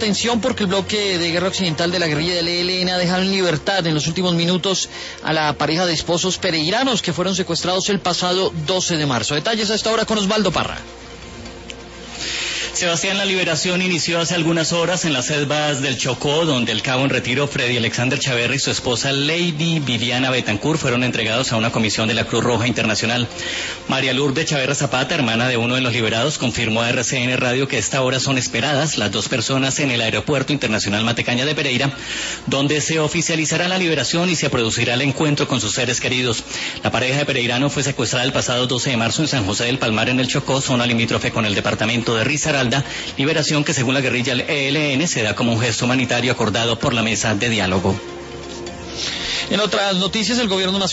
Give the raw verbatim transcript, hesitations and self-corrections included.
atención porque el bloque de guerra occidental de la guerrilla del E L N ha dejado en libertad en los últimos minutos a la pareja de esposos pereiranos que fueron secuestrados el pasado doce de marzo. Detalles a esta hora con Osvaldo Parra. Sebastián, la liberación inició hace algunas horas en las selvas del Chocó, donde el cabo en retiro Freddy Alexander Chaverra y su esposa Lady Viviana Betancourt fueron entregados a una comisión de la Cruz Roja Internacional. María Lourdes Chaverra Zapata, hermana de uno de los liberados, confirmó a R C N Radio que a esta hora son esperadas las dos personas en el Aeropuerto Internacional Matecaña de Pereira, donde se oficializará la liberación y se producirá el encuentro con sus seres queridos. La pareja de pereirano fue secuestrada el pasado doce de marzo en San José del Palmar, en el Chocó, zona limítrofe con el departamento de Risaralda. Liberación que según la guerrilla E L N se da como un gesto humanitario acordado por la mesa de diálogo. En otras noticias, el gobierno nacional